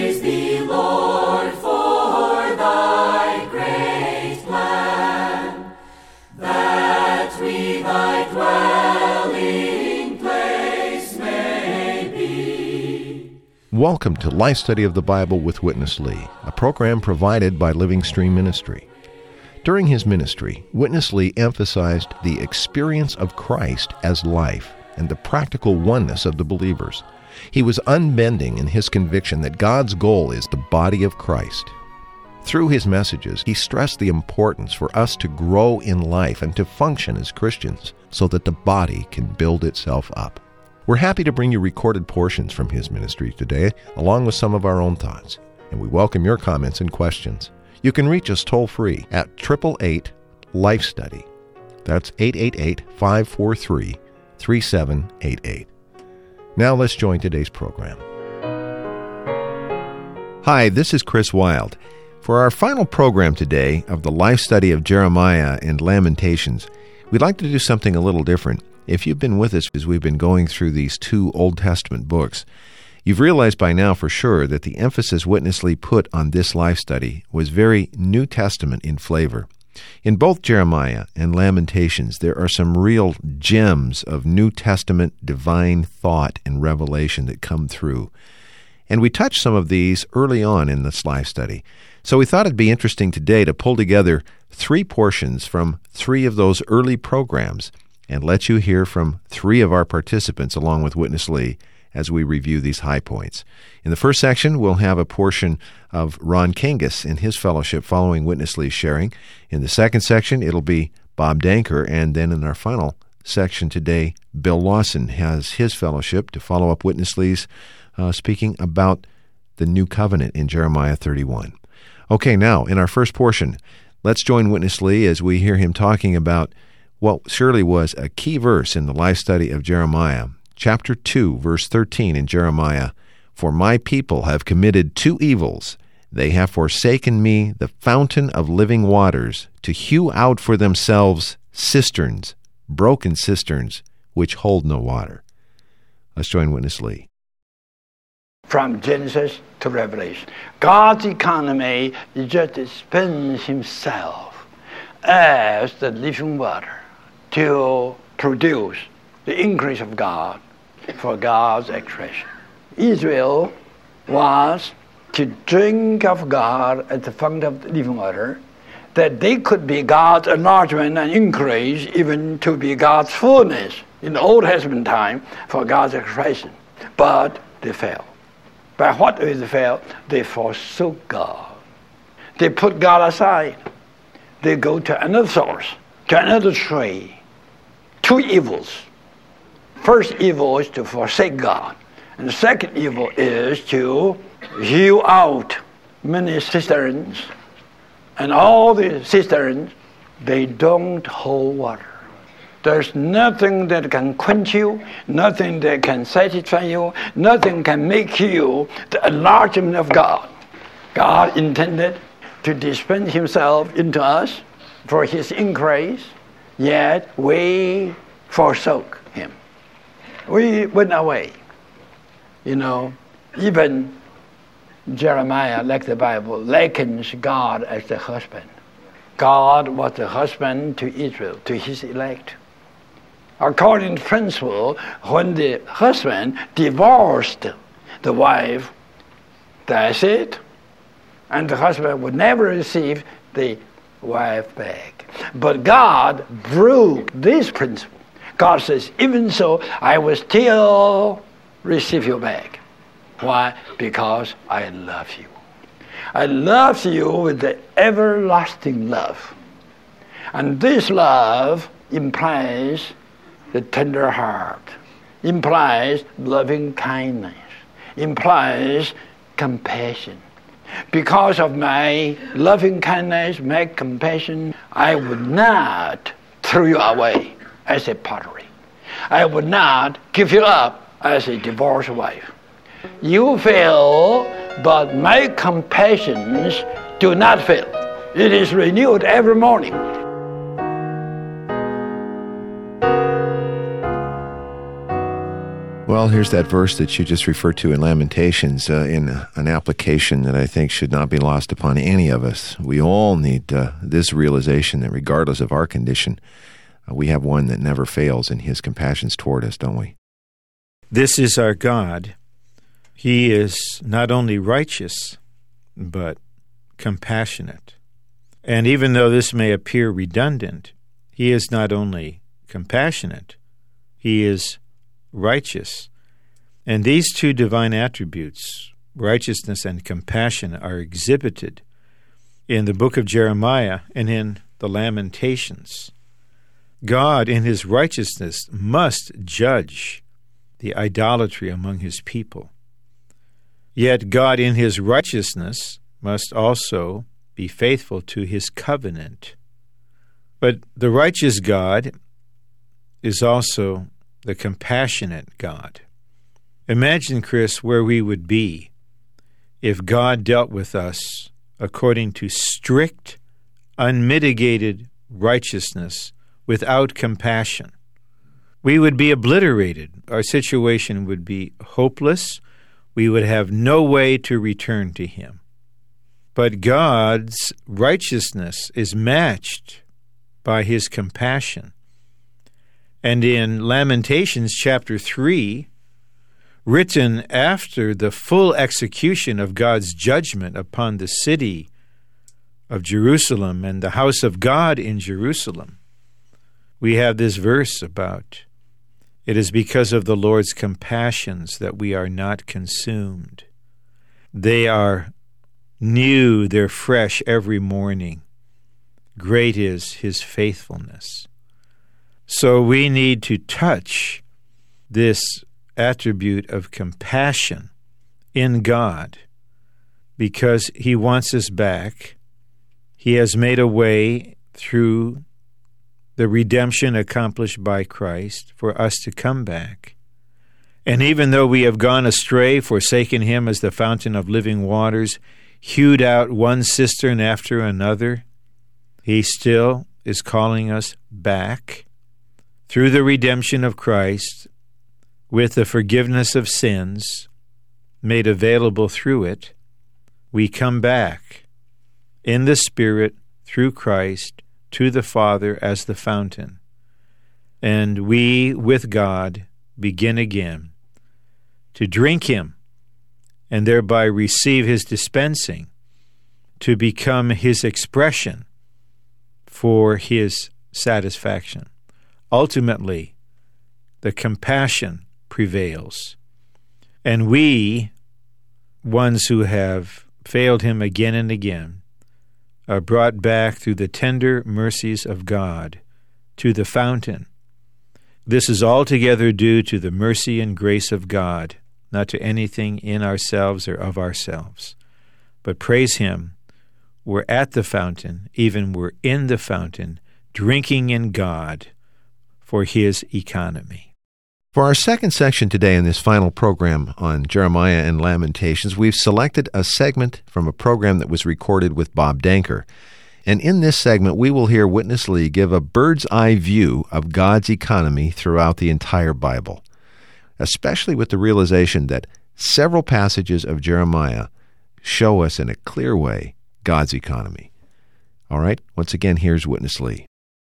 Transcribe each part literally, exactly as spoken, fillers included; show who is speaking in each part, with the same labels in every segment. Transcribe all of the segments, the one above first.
Speaker 1: Praise thee, Lord, for thy great plan, that we thy dwelling place may be.
Speaker 2: Welcome to Life Study of the Bible with Witness Lee, a program provided by Living Stream Ministry. During his ministry, Witness Lee emphasized the experience of Christ as life and the practical oneness of the believers. He was unbending in his conviction that God's goal is the body of Christ. Through his messages, he stressed the importance for us to grow in life and to function as Christians so that the body can build itself up. We're happy to bring you recorded portions from his ministry today, along with some of our own thoughts, and we welcome your comments and questions. You can reach us toll-free at eight eight eight, life study. That's eight eight eight, five four three, three seven eight eight. Now let's join today's program. Hi, this is Chris Wilde. For our final program today of the Life Study of Jeremiah and Lamentations, we'd like to do something a little different. If you've been with us as we've been going through these two Old Testament books, you've realized by now for sure that the emphasis Witness Lee put on this life study was very New Testament in flavor. In both Jeremiah and Lamentations, there are some real gems of New Testament divine thought and revelation that come through. And we touched some of these early on in this life study. So we thought it'd be interesting today to pull together three portions from three of those early programs and let you hear from three of our participants along with Witness Lee as we review these high points. In the first section, we'll have a portion of Ron Kangas in his fellowship following Witness Lee's sharing. In the second section, it'll be Bob Danker, and then in our final section today, Bill Lawson has his fellowship to follow up Witness Lee's uh, speaking about the new covenant in Jeremiah thirty-one. Okay, now, in our first portion, let's join Witness Lee as we hear him talking about what surely was a key verse in the life study of Jeremiah. Chapter two, verse thirteen in Jeremiah, "For my people have committed two evils. They have forsaken me, the fountain of living waters, to hew out for themselves cisterns, broken cisterns, which hold no water." Let's join Witness Lee.
Speaker 3: From Genesis to Revelation, God's economy just spends himself as the living water to produce the increase of God for God's expression. Israel was to drink of God at the fountain of living water, that they could be God's enlargement and increase, even to be God's fullness in the Old Testament time for God's expression. But they failed. By what way they failed? They forsook God. They put God aside. They go to another source, to another tree. Two evils. First evil is to forsake God. And the second evil is to hew out many cisterns. And all the cisterns, they don't hold water. There's nothing that can quench you, nothing that can satisfy you, nothing can make you the enlargement of God. God intended to dispense himself into us for his increase, yet we forsook him. We went away. You know, even Jeremiah, like the Bible, likens God as the husband. God was the husband to Israel, to his elect. According to principle, when the husband divorced the wife, that's it. And the husband would never receive the wife back. But God broke this principle. God says, even so, I will still receive you back. Why? Because I love you. I love you with the everlasting love. And this love implies the tender heart, implies loving kindness, implies compassion. Because of my loving kindness, my compassion, I would not throw you away as a pottery. I would not give you up as a divorced wife. You fail, but my compassions do not fail. It is renewed every morning.
Speaker 2: Well, here's that verse that you just referred to in Lamentations uh, in an application that I think should not be lost upon any of us. We all need uh, this realization that regardless of our condition, uh, we have one that never fails in his compassions toward us, don't we?
Speaker 4: This is our God. He is not only righteous, but compassionate. And even though this may appear redundant, he is not only compassionate, he is righteous. And these two divine attributes, righteousness and compassion, are exhibited in the book of Jeremiah and in the Lamentations. God, in his righteousness, must judge the idolatry among his people. Yet God, in his righteousness, must also be faithful to his covenant. But the righteous God is also the compassionate God. Imagine, Chris, where we would be if God dealt with us according to strict, unmitigated righteousness without compassion. We would be obliterated. Our situation would be hopeless. We would have no way to return to him. But God's righteousness is matched by his compassion. And in Lamentations chapter three, written after the full execution of God's judgment upon the city of Jerusalem and the house of God in Jerusalem, we have this verse about, "It is because of the Lord's compassions that we are not consumed. They are new, they're fresh every morning. Great is his faithfulness." So we need to touch this attribute of compassion in God because he wants us back. He has made a way through the redemption accomplished by Christ for us to come back. And even though we have gone astray, forsaken him as the fountain of living waters, hewed out one cistern after another, he still is calling us back. Through the redemption of Christ, with the forgiveness of sins made available through it, we come back in the Spirit through Christ to the Father as the fountain. And we, with God, begin again to drink him and thereby receive his dispensing, to become his expression for his satisfaction. Ultimately, the compassion prevails, and we, ones who have failed him again and again, are brought back through the tender mercies of God to the fountain. This is altogether due to the mercy and grace of God, not to anything in ourselves or of ourselves. But praise him, we're at the fountain, even we're in the fountain, drinking in God for his economy.
Speaker 2: For our second section today in this final program on Jeremiah and Lamentations, we've selected a segment from a program that was recorded with Bob Danker. And in this segment, we will hear Witness Lee give a bird's-eye view of God's economy throughout the entire Bible, especially with the realization that several passages of Jeremiah show us in a clear way God's economy. All right, once again, here's Witness Lee.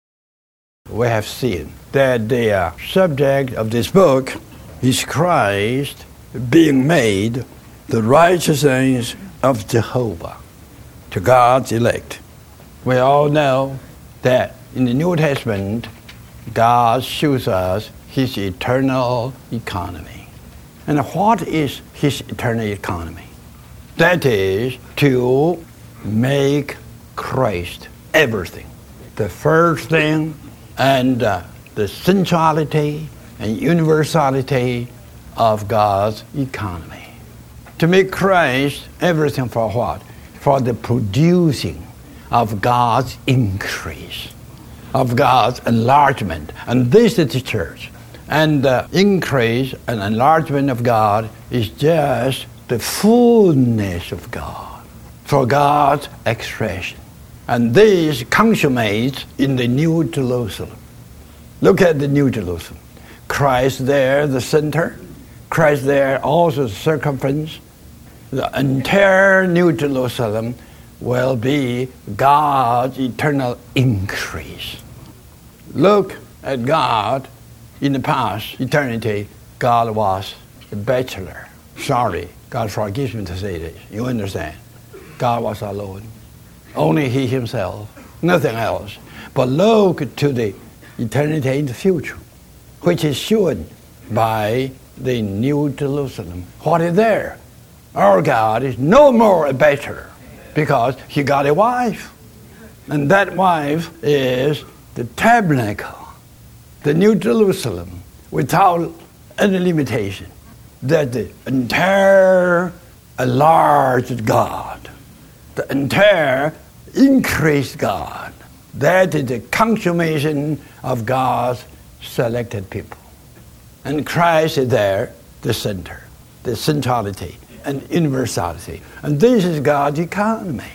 Speaker 3: We have seen that the uh, subject of this book is Christ being made the righteousness of Jehovah to God's elect. We all know that in the New Testament, God shows us his eternal economy. And what is his eternal economy? That is to make Christ everything. The first thing and uh, the centrality and universality of God's economy. To make Christ everything for what? For the producing of God's increase, of God's enlargement. And this is the church. And the increase and enlargement of God is just the fullness of God, for God's expression. And this consummates in the New Jerusalem. Look at the New Jerusalem. Christ there, the center, Christ there also circumference. The entire New Jerusalem will be God's eternal increase. Look at God in the past eternity. God was a bachelor. Sorry, God forgives me to say this. You understand? God was alone. Only He Himself, nothing else. But look to the eternity in the future, which is shown by the New Jerusalem. What is there? Our God is no more a bachelor because He got a wife. And that wife is the tabernacle, the New Jerusalem, without any limitation. That the entire enlarged God, the entire increased God, that is the consummation of God's selected people. And Christ is there, the center, the centrality and universality. And this is God's economy.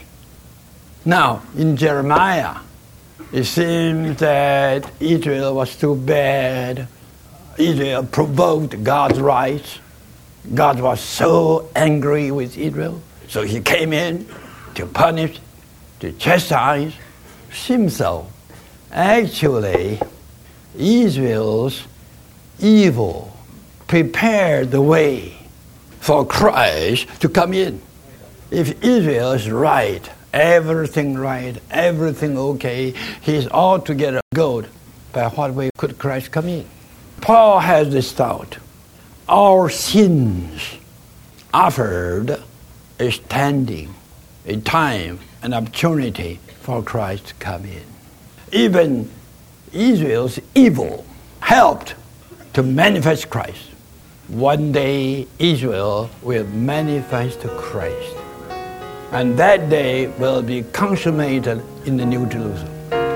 Speaker 3: Now, in Jeremiah, it seems that Israel was too bad. Israel provoked God's rights. God was so angry with Israel, so He came in to punish, to chastise. Seems so. Actually, Israel's evil prepared the way for Christ to come in. If Israel is right, everything right, everything okay, He's altogether good, by what way could Christ come in? Paul has this thought. Our sins offered a standing, a time, an opportunity for Christ to come in. Even Israel's evil helped to manifest Christ. One day Israel will manifest Christ. And that day will be consummated in the New Jerusalem.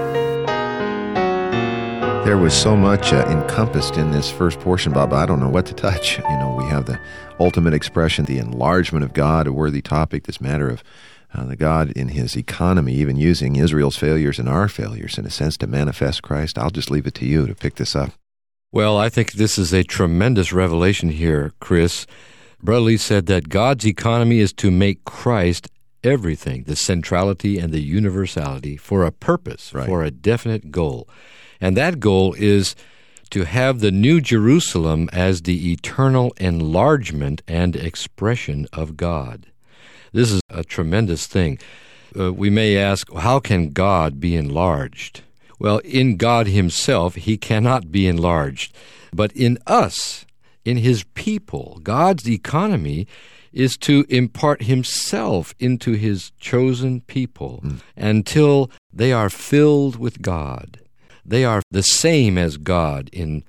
Speaker 2: There was so much uh, encompassed in this first portion, Bob. I don't know what to touch. You know, we have the ultimate expression, the enlargement of God, a worthy topic, this matter of uh, the God in His economy, even using Israel's failures and our failures, in a sense, to manifest Christ. I'll just leave it to you to pick this up.
Speaker 5: Well, I think this is a tremendous revelation here, Chris. Brother Lee said that God's economy is to make Christ everything, the centrality and the universality, for a purpose,
Speaker 2: right,
Speaker 5: for a definite goal. And that goal is to have the New Jerusalem as the eternal enlargement and expression of God. This is a tremendous thing. Uh, we may ask, how can God be enlarged? Well, in God Himself, He cannot be enlarged. But in us, in His people, God's economy is to impart Himself into His chosen people mm. until they are filled with God. They are the same as God in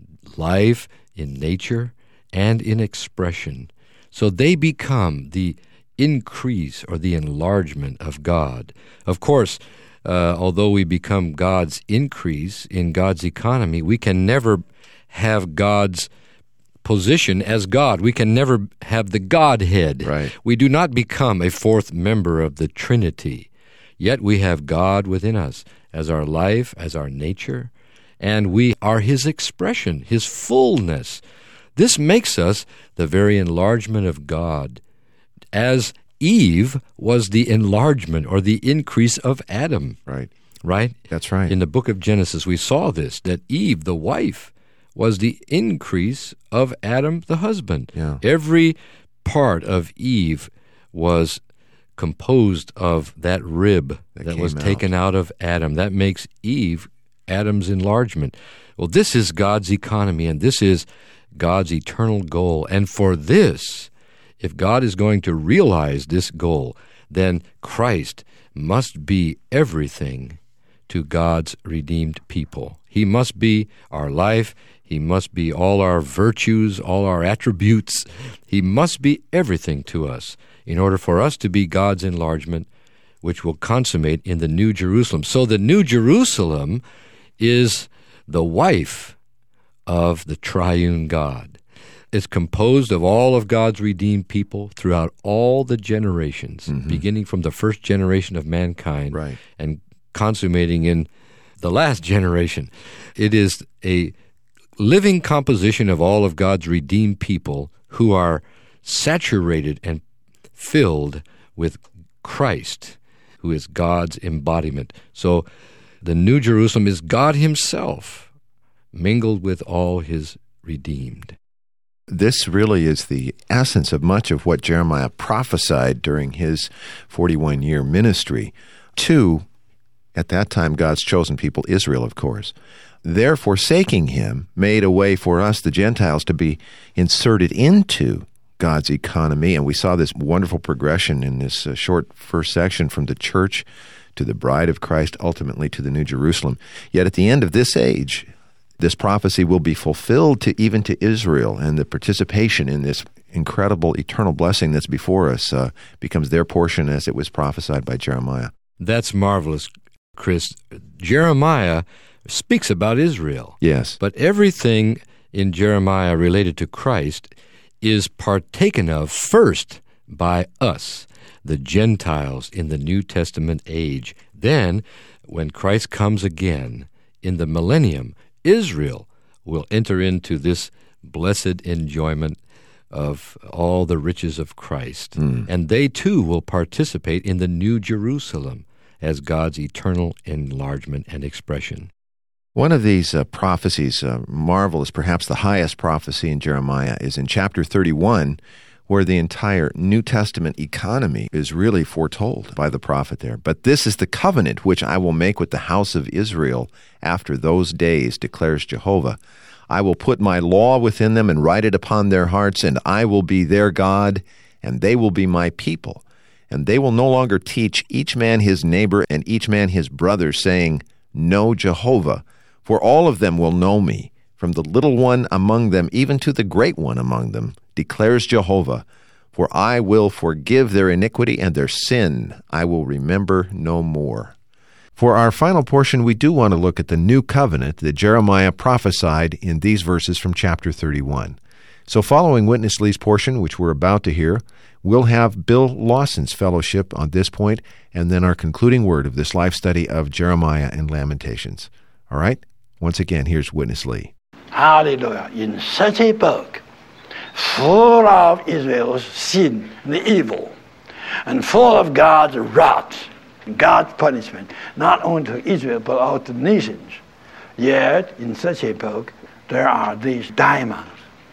Speaker 5: life, in nature, and in expression. So they become the increase or the enlargement of God. Of course, uh, although we become God's increase in God's economy, we can never have God's position as God. We can never have the Godhead.
Speaker 2: Right.
Speaker 5: We do not become a fourth member of the Trinity. Yet we have God within us as our life, as our nature, and we are His expression, His fullness. This makes us the very enlargement of God, as Eve was the enlargement or the increase of Adam.
Speaker 2: Right.
Speaker 5: Right?
Speaker 2: That's right.
Speaker 5: In the book of Genesis, we saw this, that Eve, the wife, was the increase of Adam, the husband.
Speaker 2: Yeah.
Speaker 5: Every part of Eve was composed of that rib that, that was taken out. out of Adam. That makes Eve Adam's enlargement. Well, this is God's economy, and this is God's eternal goal. And for this, if God is going to realize this goal, then Christ must be everything to God's redeemed people. He must be our life. He must be all our virtues, all our attributes. He must be everything to us in order for us to be God's enlargement, which will consummate in the New Jerusalem. So the New Jerusalem is the wife of the triune God. It's composed of all of God's redeemed people throughout all the generations, mm-hmm. beginning from the first generation of mankind
Speaker 2: right.
Speaker 5: and consummating in the last generation. It is a living composition of all of God's redeemed people who are saturated and filled with Christ, who is God's embodiment. So the New Jerusalem is God himself, mingled with all his redeemed.
Speaker 2: This really is the essence of much of what Jeremiah prophesied during his forty-one-year ministry to, at that time, God's chosen people, Israel, of course. Their forsaking him made a way for us, the Gentiles, to be inserted into God's economy, and we saw this wonderful progression in this uh, short first section from the church to the bride of Christ, ultimately to the New Jerusalem. Yet at the end of this age, this prophecy will be fulfilled to even to Israel, and the participation in this incredible eternal blessing that's before us uh, becomes their portion as it was prophesied by Jeremiah.
Speaker 5: That's marvelous, Chris. Jeremiah speaks about Israel.
Speaker 2: Yes.
Speaker 5: But everything in Jeremiah related to Christ is partaken of first by us, the Gentiles in the New Testament age. Then, when Christ comes again in the millennium, Israel will enter into this blessed enjoyment of all the riches of Christ. Mm. And they too will participate in the New Jerusalem as God's eternal enlargement and expression.
Speaker 2: One of these uh, prophecies, uh, marvelous, perhaps the highest prophecy in Jeremiah, is in chapter thirty-one, where the entire New Testament economy is really foretold by the prophet there. But this is the covenant which I will make with the house of Israel after those days, declares Jehovah. I will put my law within them and write it upon their hearts, and I will be their God, and they will be my people. And they will no longer teach each man his neighbor and each man his brother, saying, Know Jehovah, for all of them will know me, from the little one among them even to the great one among them, declares Jehovah. For I will forgive their iniquity, and their sin I will remember no more. For our final portion, we do want to look at the new covenant that Jeremiah prophesied in these verses from chapter thirty-one. So following Witness Lee's portion, which we're about to hear, we'll have Bill Lawson's fellowship on this point, and then our concluding word of this life study of Jeremiah and Lamentations. All right? Once again, here's Witness Lee.
Speaker 3: Hallelujah. In such a book, full of Israel's sin and evil, and full of God's wrath, God's punishment, not only to Israel, but all to nations. Yet, in such a book, there are these diamonds.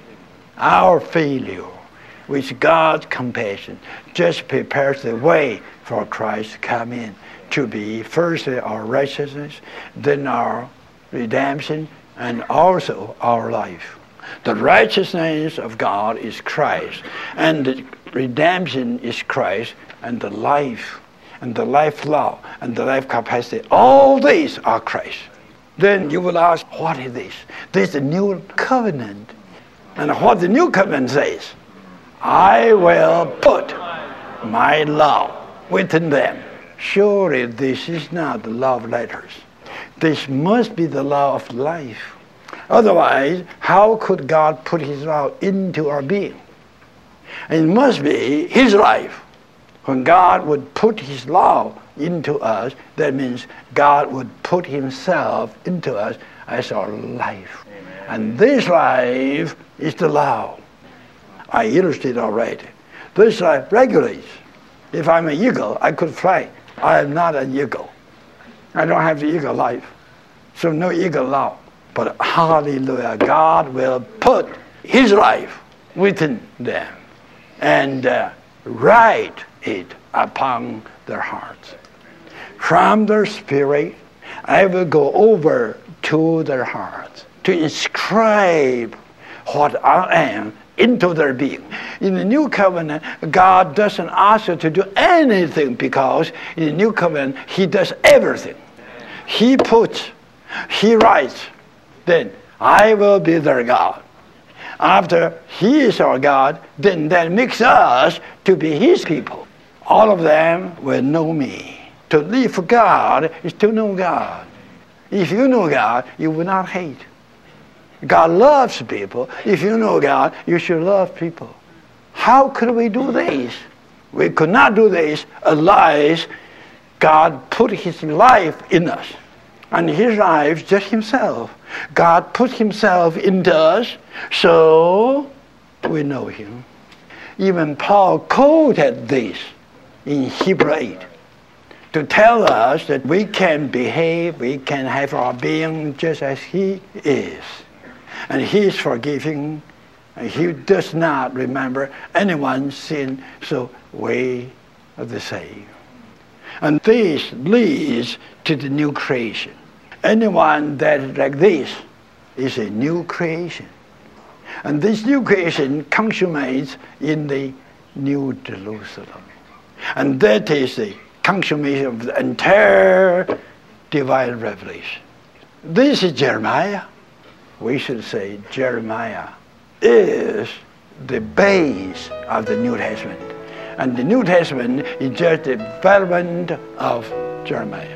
Speaker 3: Our failure, which God's compassion just prepares the way for Christ to come in, to be first our righteousness, then our redemption, and also our life. The righteousness of God is Christ, and the redemption is Christ, and the life, and the life law, and the life capacity, all these are Christ. Then you will ask, what is this? This is the new covenant. And what the new covenant says, I will put my law within them. Surely this is not the law of letters. This must be the law of life. Otherwise, how could God put his law into our being? It must be his life. When God would put his law into us, that means God would put himself into us as our life. Amen. And this life is the law. I illustrated already. This life regulates. If I'm an eagle, I could fly. I am not an eagle. I don't have the eagle life. So no eagle law. But hallelujah, God will put his life within them and uh, write it upon their hearts. From their spirit, I will go over to their hearts to inscribe what I am into their being. In the new covenant, God doesn't ask you to do anything, because in the new covenant, he does everything. He puts, he writes, then I will be their God. After he is our God, then that makes us to be his people. All of them will know me. To live for God is to know God. If you know God, you will not hate. God loves people. If you know God, you should love people. How could we do this? We could not do this unless God put his life in us. And his life, just himself. God put himself into us, so we know him. Even Paul quoted this in Hebrews eight to tell us that we can behave, we can have our being just as he is. And he is forgiving, and he does not remember anyone's sin, so we are the same. And this leads to the new creation. Anyone that is like this is a new creation. And this new creation consummates in the New Jerusalem. And that is the consummation of the entire divine revelation. This is Jeremiah. We should say Jeremiah is the base of the New Testament. And the New Testament is just the development of Jeremiah.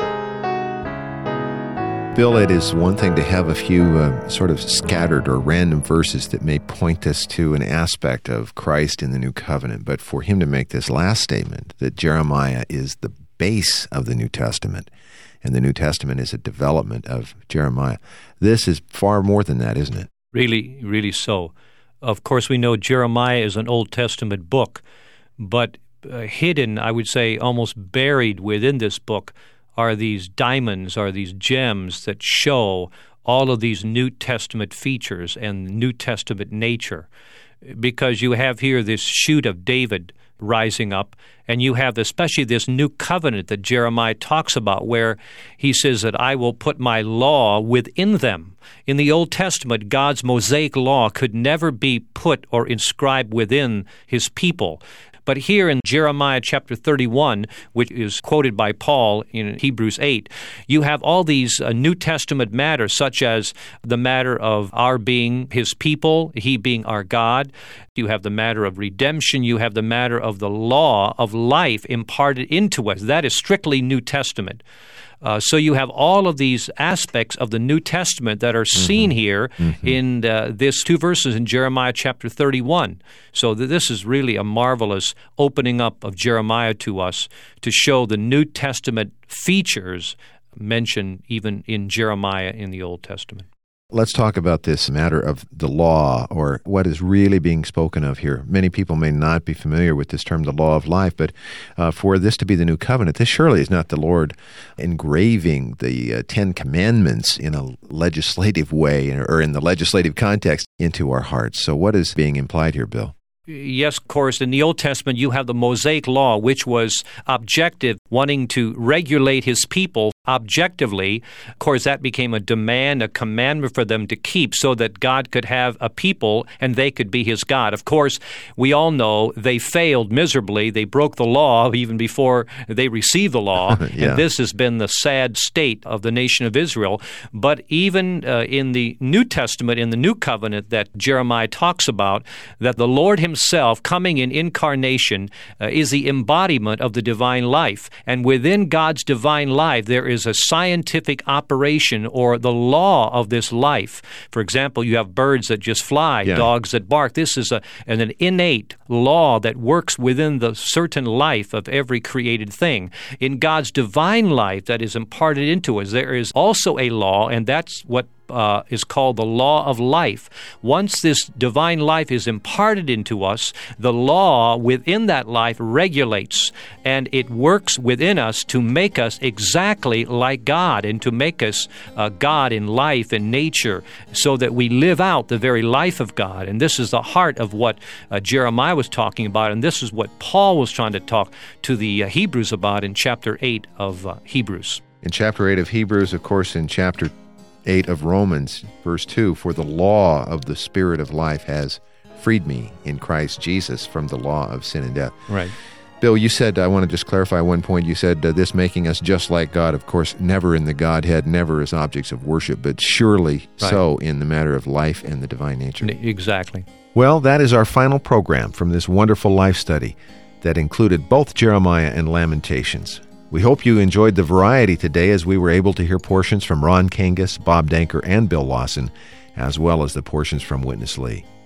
Speaker 2: Bill, it is one thing to have a few uh, sort of scattered or random verses that may point us to an aspect of Christ in the New Covenant, but for him to make this last statement that Jeremiah is the base of the New Testament, and the New Testament is a development of Jeremiah, this is far more than that, isn't it?
Speaker 6: Really, really so. Of course, we know Jeremiah is an Old Testament book, but uh, hidden, I would say, almost buried within this book are these diamonds, are these gems that show all of these New Testament features and New Testament nature. Because you have here this shoot of David rising up, and you have especially this new covenant that Jeremiah talks about, where he says that I will put my law within them. In the Old Testament, God's Mosaic law could never be put or inscribed within his people. But here in Jeremiah chapter thirty-one, which is quoted by Paul in Hebrews eight, you have all these uh, New Testament matters, such as the matter of our being his people, he being our God. You have the matter of redemption. You have the matter of the law of life imparted into us. That is strictly New Testament. Uh, so you have all of these aspects of the New Testament that are seen mm-hmm. here mm-hmm. in uh, this two verses in Jeremiah chapter thirty-one. So th- this is really a marvelous opening up of Jeremiah to us to show the New Testament features mentioned even in Jeremiah in the Old Testament.
Speaker 2: Let's talk about this matter of the law, or what is really being spoken of here. Many people may not be familiar with this term, the law of life, but uh, for this to be the new covenant, this surely is not the Lord engraving the uh, Ten Commandments in a legislative way or in the legislative context into our hearts. So what is being implied here, Bill?
Speaker 6: Yes, of course. In the Old Testament, you have the Mosaic Law, which was objective, wanting to regulate his people objectively. Of course, that became a demand, a commandment for them to keep so that God could have a people and they could be his God. Of course, we all know they failed miserably. They broke the law even before they received the law. yeah. And this has been the sad state of the nation of Israel. But even uh, in the New Testament, in the New Covenant that Jeremiah talks about, that the Lord himself coming in incarnation uh, is the embodiment of the divine life. And within God's divine life, there is a scientific operation or the law of this life. For example, you have birds that just fly, yeah. dogs that bark. This is a, an, an innate law that works within the certain life of every created thing. In God's divine life that is imparted into us, there is also a law, and that's what Uh, is called the law of life. Once this divine life is imparted into us, the law within that life regulates, and it works within us to make us exactly like God and to make us uh, God in life and nature so that we live out the very life of God. And this is the heart of what uh, Jeremiah was talking about, and this is what Paul was trying to talk to the uh, Hebrews about in chapter eight of uh, Hebrews.
Speaker 2: In chapter eight of Hebrews, of course, in chapter eight of Romans, verse two, for the law of the Spirit of life has freed me in Christ Jesus from the law of sin and death.
Speaker 6: Right.
Speaker 2: Bill, you said, I want to just clarify one point, you said uh, this making us just like God, of course, never in the Godhead, never as objects of worship, but surely right. so in the matter of life and the divine nature.
Speaker 6: Exactly.
Speaker 2: Well, that is our final program from this wonderful life study that included both Jeremiah and Lamentations. We hope you enjoyed the variety today as we were able to hear portions from Ron Kangas, Bob Danker, and Bill Lawson, as well as the portions from Witness Lee.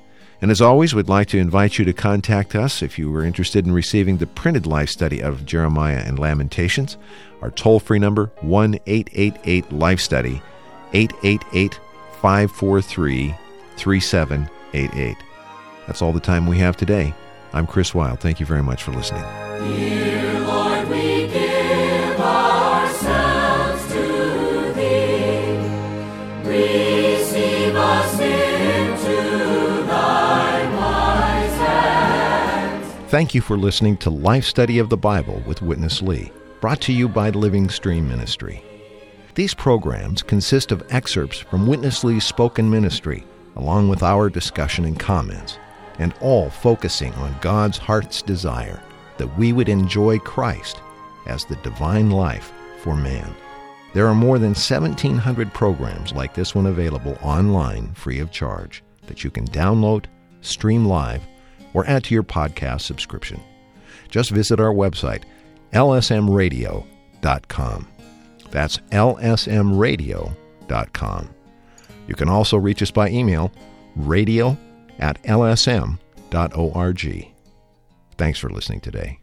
Speaker 2: And as always, we'd like to invite you to contact us if you were interested in receiving the printed life study of Jeremiah and Lamentations. Our toll-free number, one eight eight eight Life Study, eight eight eight, five four three, three seven eight eight. That's all the time we have today. I'm Chris Wilde. Thank you very much for listening.
Speaker 1: Dear Lord, we give ourselves to Thee. Receive us into Thy wise hands.
Speaker 2: Thank you for listening to Life Study of the Bible with Witness Lee, brought to you by Living Stream Ministry. These programs consist of excerpts from Witness Lee's spoken ministry, along with our discussion and comments, and all focusing on God's heart's desire that we would enjoy Christ as the divine life for man. There are more than seventeen hundred programs like this one available online free of charge that you can download, stream live, or add to your podcast subscription. Just visit our website, L S M radio dot com. That's L S M radio dot com. You can also reach us by email, radio at L S M dot org. Thanks for listening today.